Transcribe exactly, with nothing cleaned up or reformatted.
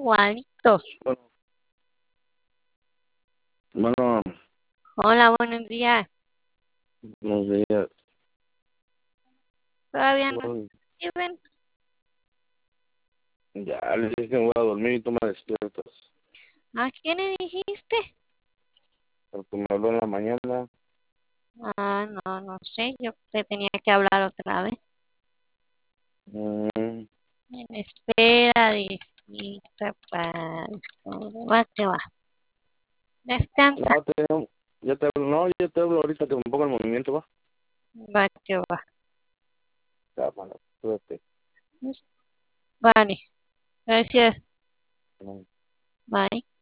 Juanito. Bueno, bueno, Hola, buenos días. buenos días. ¿Todavía no Bueno, sirven? ya les dije que me voy a dormir y tú me despiertas. ¿A quién le dijiste? Porque me habló en la mañana. Ah, no, no sé. Yo te tenía que hablar otra vez. Mm, En espera, disfrita, paz. Va que va. Descansa. no, te, ya te hablo, no, ya te hablo ahorita que me ponga el movimiento, va. Va que va. Ya, mano, cuídate. Vale. Gracias. Mm. Bye.